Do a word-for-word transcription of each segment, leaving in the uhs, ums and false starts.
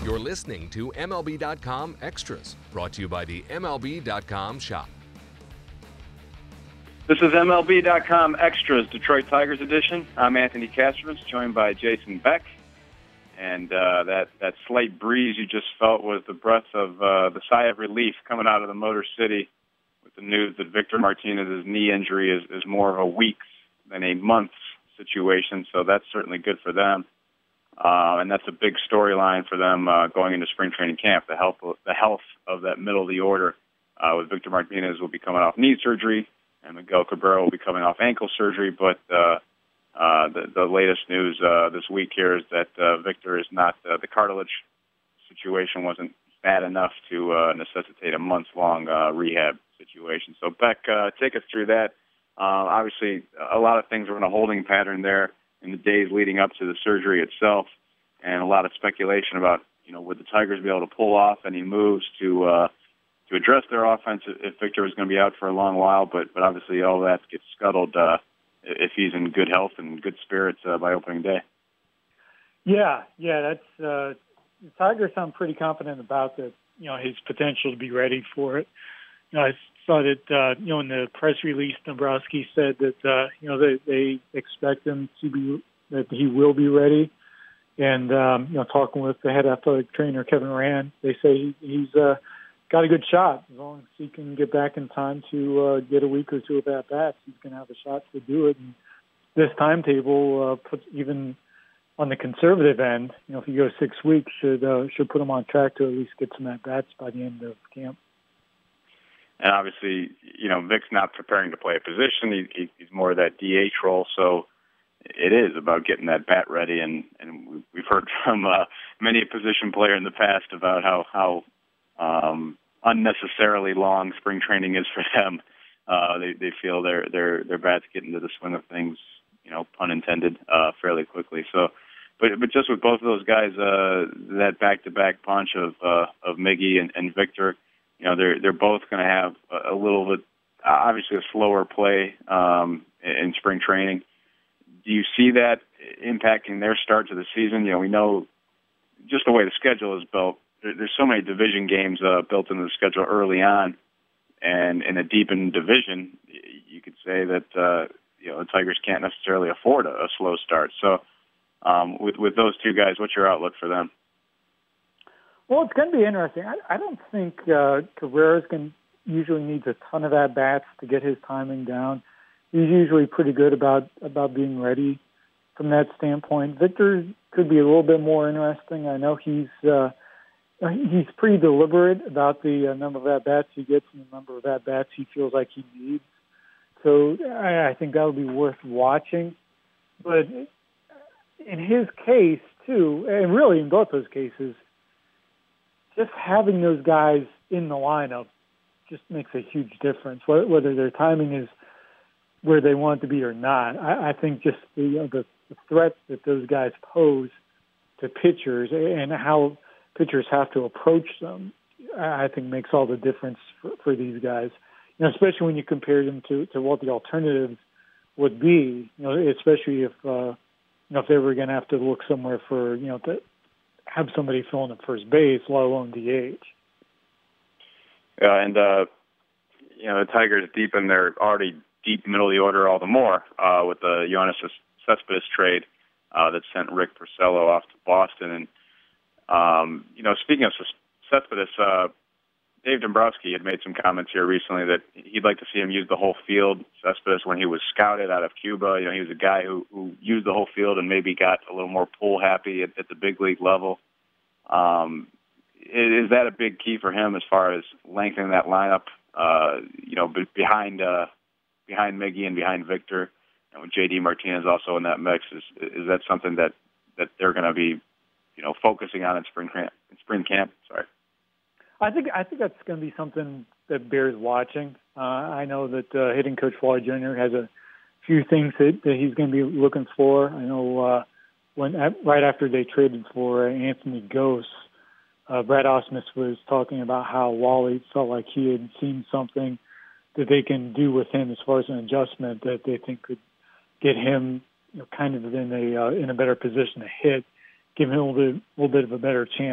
You're listening to M L B dot com Extras, brought to you by the M L B dot com shop. This is M L B dot com Extras, Detroit Tigers edition. I'm Anthony Castrovitz, joined by Jason Beck. And uh, that, that slight breeze you just felt was the breath of uh, the sigh of relief coming out of the Motor City with the news that Victor Martinez's knee injury is, is more of a week's than a month's situation. So that's certainly good for them. Uh, and that's a big storyline for them uh, going into spring training camp, the health, the health of that middle of the order. Uh, with Victor Martinez will be coming off knee surgery, and Miguel Cabrera will be coming off ankle surgery. But uh, uh, the, the latest news uh, this week here is that uh, Victor is not, uh, the cartilage situation wasn't bad enough to uh, necessitate a months-long uh, rehab situation. So, Beck, uh, take us through that. Uh, obviously, a lot of things were in a holding pattern there in the days leading up to the surgery itself, and a lot of speculation about, you know, would the Tigers be able to pull off any moves to uh, to address their offense if Victor was going to be out for a long while. But but obviously all that gets scuttled uh, if he's in good health and good spirits uh, by opening day. Yeah, yeah, that's uh, the Tigers sound pretty confident about that. You know, his potential to be ready for it. You know, I saw that, uh, you know, in the press release, Dombrowski said that, uh, you know, they, they expect him to be, that he will be ready. And, um, you know, talking with the head athletic trainer, Kevin Rand, they say he, he's uh, got a good shot. As long as he can get back in time to uh, get a week or two of at-bats, he's going to have a shot to do it. And this timetable uh, puts even on the conservative end, you know, if you go six weeks, should uh, should put him on track to at least get some at-bats by the end of camp. And obviously, you know, Vic's not preparing to play a position. He, he's more of that D H role. So it is about getting that bat ready. And, and we've heard from uh, many a position player in the past about how, how um, unnecessarily long spring training is for them. Uh, they, they feel their, their, their bats get into the swing of things, you know, pun intended, uh, fairly quickly. So, but, but just with both of those guys, uh, that back-to-back punch of, uh, of Miggy and, and Victor, you know, they're they're both going to have a, a little bit, obviously, a slower play um, in spring training. Do you see that impacting their start to the season? You know, we know just the way the schedule is built. There, there's so many division games uh, built into the schedule early on, and in a deepened division, you could say that uh, you know the Tigers can't necessarily afford a, a slow start. So, um, with with those two guys, what's your outlook for them? Well, it's going to be interesting. I, I don't think uh, Cabrera's going usually needs a ton of at-bats to get his timing down. He's usually pretty good about, about being ready from that standpoint. Victor could be a little bit more interesting. I know he's uh, he's pretty deliberate about the uh, number of at-bats he gets and the number of at-bats he feels like he needs. So I, I think that would be worth watching. But in his case, too, and really in both those cases, just having those guys in the lineup just makes a huge difference, whether their timing is where they want it to be or not. I, I think just the, you know, the, the threat that those guys pose to pitchers and how pitchers have to approach them, I think makes all the difference for, for these guys. You know, especially when you compare them to, to what the alternatives would be. You know, especially if uh, you know if they were going to have to look somewhere for you know to have somebody filling at first base, let alone D H. Yeah, and, uh, you know, the Tigers deepen their already deep middle of the order all the more uh, with the Yoenis Cespedes trade uh, that sent Rick Porcello off to Boston. And, um, you know, speaking of Cespedes, uh, Dave Dombrowski had made some comments here recently that he'd like to see him use the whole field. Cespedes, when he was scouted out of Cuba, you know, he was a guy who, who used the whole field and maybe got a little more pull happy at, at the big league level. Um, is, is that a big key for him as far as lengthening that lineup? Uh, you know, behind uh, behind Miggy and behind Victor, and with J D Martinez also in that mix, is is that something that, that they're going to be, you know, focusing on in spring camp? In spring camp, sorry. I think I think that's going to be something that bears watching. Uh, I know that uh, hitting coach Wally Junior has a few things that, that he's going to be looking for. I know uh, when right after they traded for Anthony Gose, uh, Brad Ausmus was talking about how Wally felt like he had seen something that they can do with him as far as an adjustment that they think could get him, you know, kind of in a uh, in a better position to hit, give him a little bit, little bit of a better chance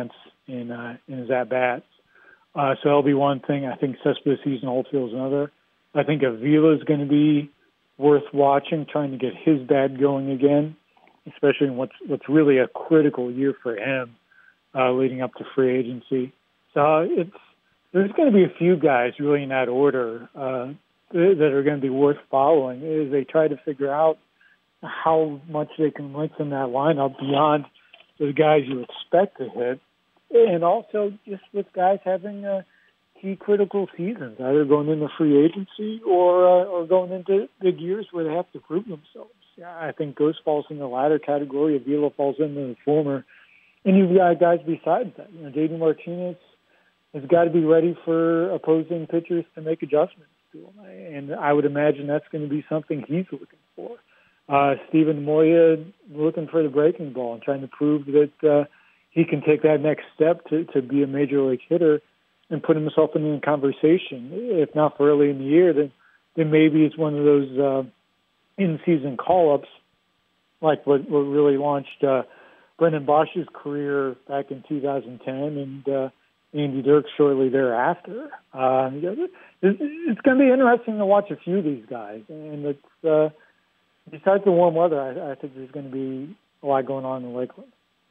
in uh, in his at bats. Uh, so that'll be one thing. I think Cespedes and Oldfield is another. I think Avila is going to be worth watching, trying to get his bat going again, especially in what's what's really a critical year for him uh, leading up to free agency. So uh, it's there's going to be a few guys really in that order uh, that are going to be worth following as they try to figure out how much they can lengthen that lineup beyond the guys you expect to hit, and also just with guys having uh, key critical seasons, either going into free agency or uh, or going into big years where they have to prove themselves. Yeah, I think Ghost falls in the latter category. Avila falls into the former. And you've got guys besides that. You know, J D Martinez has got to be ready for opposing pitchers to make adjustments to him. And I would imagine that's going to be something he's looking for. Uh, Steven Moya looking for the breaking ball and trying to prove that uh, he can take that next step to, to be a major league hitter and put himself in the conversation. If not for early in the year, then, then maybe it's one of those uh, in-season call-ups like what, what really launched uh, Brendan Bosch's career back in two thousand ten and uh, Andy Dirks shortly thereafter. Uh, it's it's going to be interesting to watch a few of these guys. And it's uh, besides the warm weather, I, I think there's going to be a lot going on in Lakeland.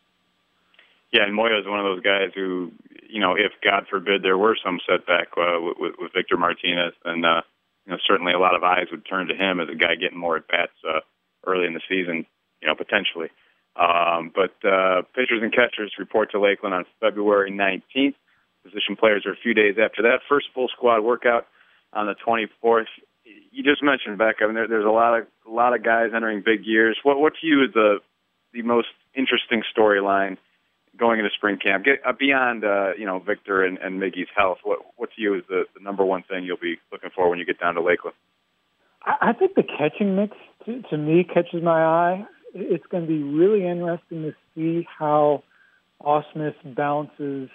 Yeah, and Moya is one of those guys who, you know, if God forbid there were some setback uh, with, with Victor Martinez, then uh, you know certainly a lot of eyes would turn to him as a guy getting more at bats uh, early in the season, you know, potentially. Um, but uh, pitchers and catchers report to Lakeland on February nineteenth. Position players are a few days after that. First full squad workout on the twenty-fourth. You just mentioned, Beck, I mean, there, there's a lot of a lot of guys entering big years. What what to you is the the most interesting storyline going into spring camp? Get uh, beyond uh, you know Victor and, and Miggy's health. What what to you is the, the number one thing you'll be looking for when you get down to Lakeland? I, I think the catching mix to, to me catches my eye. It's going to be really interesting to see how Ausmus balances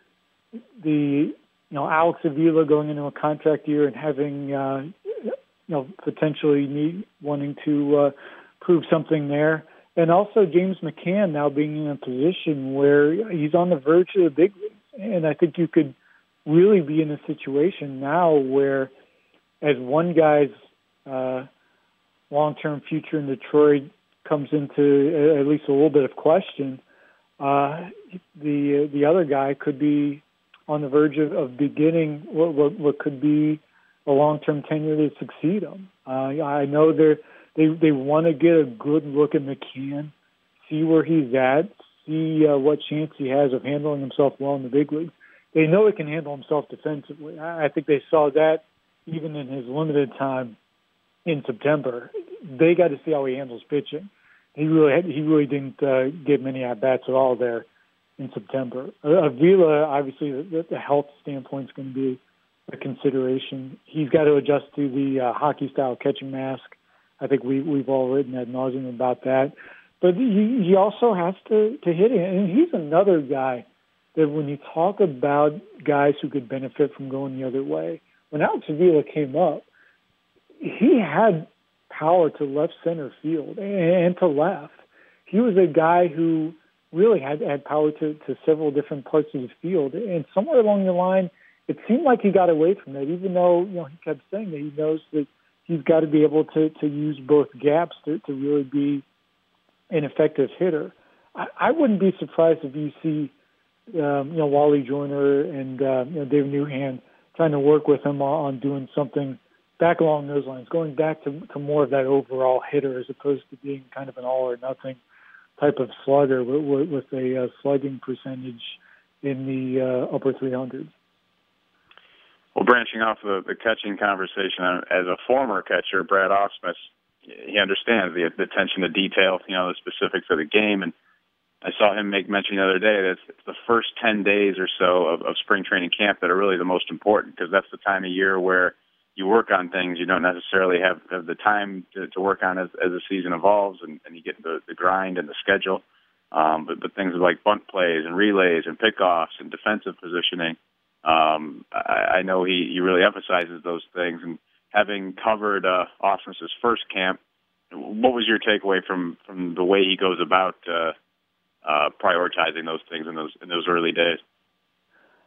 the, you know, Alex Avila going into a contract year and having, uh, you know, potentially need, wanting to uh, prove something there. And also James McCann now being in a position where he's on the verge of the big leagues. And I think you could really be in a situation now where as one guy's uh, long-term future in Detroit comes into at least a little bit of question, uh, the the other guy could be on the verge of, of beginning what, what, what could be a long-term tenure to succeed him. Uh, I know they they they want to get a good look at McCann, see where he's at, see uh, what chance he has of handling himself well in the big leagues. They know he can handle himself defensively. I, I think they saw that even in his limited time in September. They got to see how he handles pitching. He really had, he really didn't uh, get many at bats at all there in September. Uh, Avila, obviously, the, the health standpoint is going to be a consideration. He's got to adjust to the uh, hockey style catching mask. I think we we've all written ad nauseum about that. But he he also has to to hit it, and he's another guy that when you talk about guys who could benefit from going the other way, when Alex Avila came up, he had power to left center field and to left. He was a guy who really had, had power to, to several different parts of the field. And somewhere along the line, it seemed like he got away from that, even though, you know, he kept saying that he knows that he's got to be able to, to use both gaps to, to really be an effective hitter. I, I wouldn't be surprised if you see, um, you know, Wally Joyner and, uh, you know, Dave Newhand trying to work with him on, on doing something back along those lines, going back to, to more of that overall hitter as opposed to being kind of an all-or-nothing type of slugger with, with, with a uh, slugging percentage in the uh, upper three hundreds. Well, branching off the, the catching conversation, as a former catcher, Brad Ausmus, he understands the, the attention to detail, you know, the specifics of the game. And I saw him make mention the other day that it's the first ten days or so of, of spring training camp that are really the most important, because that's the time of year where you work on things you don't necessarily have, have the time to, to work on as, as the season evolves, and, and you get the, the grind and the schedule. Um, but, but things like bunt plays and relays and pickoffs and defensive positioning, um, I, I know he, he really emphasizes those things. And having covered uh, Ausmus's first camp, what was your takeaway from, from the way he goes about uh, uh, prioritizing those things in those in those early days?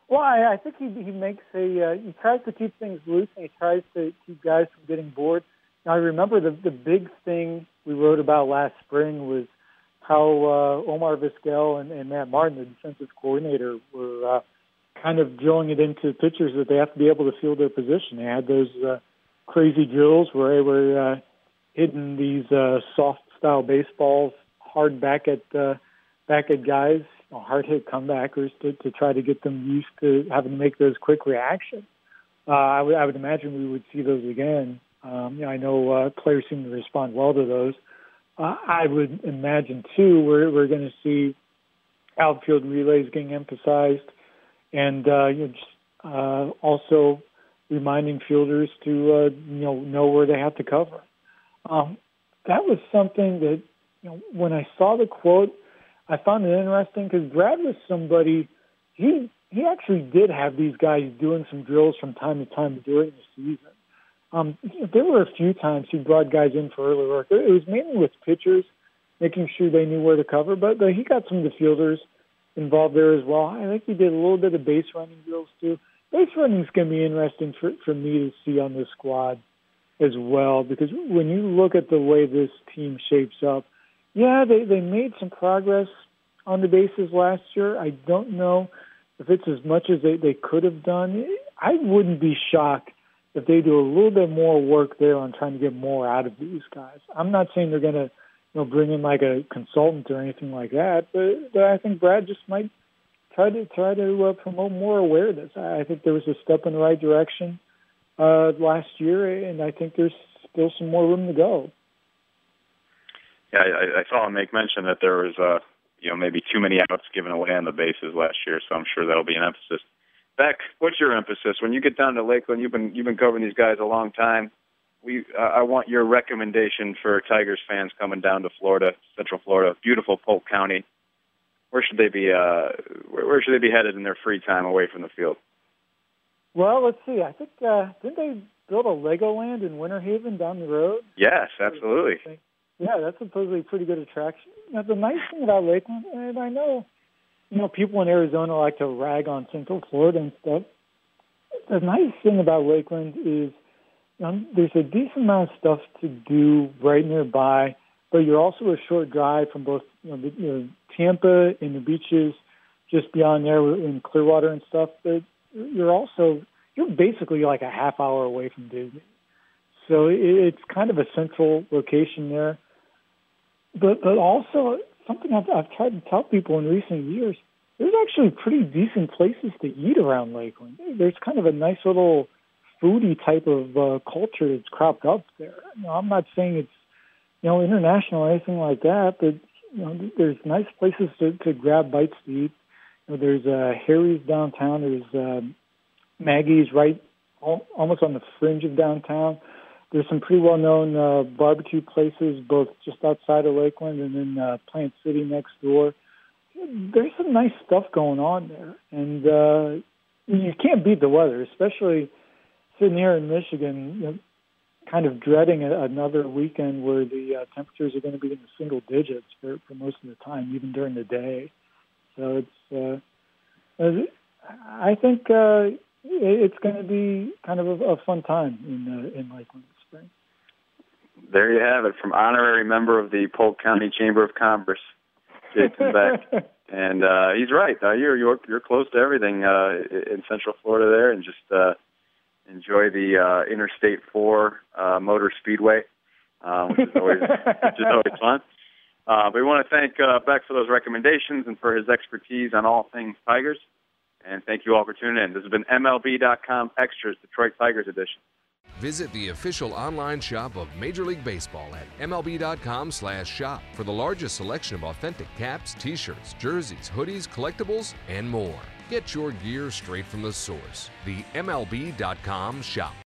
Well, I, I think he he makes a uh, he tries to keep things loose, and he tries to keep guys from getting bored. Now, I remember the the big thing we wrote about last spring was how uh, Omar Vizquel and, and Matt Martin, the defensive coordinator, were uh, kind of drilling it into pitchers that they have to be able to field their position. They had those uh, crazy drills where they were uh, hitting these uh, soft style baseballs hard back at uh, back at guys, you know, hard hit comebackers to, to try to get them used to having to make those quick reactions. Uh, I would I would imagine we would see those again. Um, you know, I know uh, players seem to respond well to those. Uh, I would imagine too we're we're going to see outfield relays getting emphasized, and uh, you know, just, uh, also reminding fielders to uh, you know know where they have to cover. Um, that was something that, you know, when I saw the quote, I found it interesting because Brad was somebody, he he actually did have these guys doing some drills from time to time during the season. Um, there were a few times he brought guys in for early work. It was mainly with pitchers, making sure they knew where to cover, but, but he got some of the fielders involved there as well. I think he did a little bit of base running drills too. Base running is going to be interesting for, for me to see on this squad as well, because when you look at the way this team shapes up, yeah, they, they made some progress on the bases last year. I don't know if it's as much as they, they could have done. I wouldn't be shocked if they do a little bit more work there on trying to get more out of these guys. I'm not saying they're going to, you know, bring in like a consultant or anything like that, but, but I think Brad just might try to try to uh, promote more awareness. I think there was a step in the right direction uh, last year, and I think there's still some more room to go. Yeah, I, I saw him make mention that there was, uh, you know, maybe too many outs given away on the bases last year, so I'm sure that'll be an emphasis. Beck, what's your emphasis when you get down to Lakeland? You've been you've been covering these guys a long time. We uh, I want your recommendation for Tigers fans coming down to Florida, Central Florida, beautiful Polk County. Where should they be? Uh, where, where should they be headed in their free time away from the field? Well, let's see. I think uh, didn't they build a Legoland in Winter Haven down the road? Yes, absolutely. Yeah, that's supposedly a pretty good attraction. Now, the nice thing about Lakeland, and I know, you know, people in Arizona like to rag on Central Florida and stuff. The nice thing about Lakeland is, you know, there's a decent amount of stuff to do right nearby, but you're also a short drive from both, you know, the, you know Tampa and the beaches just beyond there in Clearwater and stuff. But you're also, you're basically like a half hour away from Disney. So it, it's kind of a central location there. But, but also, something I've, I've tried to tell people in recent years, there's actually pretty decent places to eat around Lakeland. There's kind of a nice little foodie type of uh, culture that's cropped up there. You know, I'm not saying it's, you know, international or anything like that, but, you know, there's nice places to, to grab bites to eat. You know, there's uh, Harry's downtown. There's uh, Maggie's right al- almost on the fringe of downtown. There's some pretty well-known uh, barbecue places, both just outside of Lakeland and then uh, Plant City next door. There's some nice stuff going on there, and uh, you can't beat the weather, especially sitting here in Michigan, you know, kind of dreading a, another weekend where the uh, temperatures are going to be in the single digits for, for most of the time, even during the day. So it's, uh, I think uh, it's going to be kind of a, a fun time in uh, in Lakeland this spring. There you have it, from honorary member of the Polk County Chamber of Commerce, Jason Beck. And uh, he's right. Uh, you're you're you're close to everything uh, in Central Florida there, and just uh, enjoy the uh, Interstate four uh, Motor Speedway, uh, which is always which is always fun. Uh, but we want to thank uh, Beck for those recommendations and for his expertise on all things Tigers. And thank you all for tuning in. This has been M L B dot com Extras, Detroit Tigers edition. Visit the official online shop of Major League Baseball at M L B dot com slash shop for the largest selection of authentic caps, t-shirts, jerseys, hoodies, collectibles, and more. Get your gear straight from the source, the M L B dot com shop.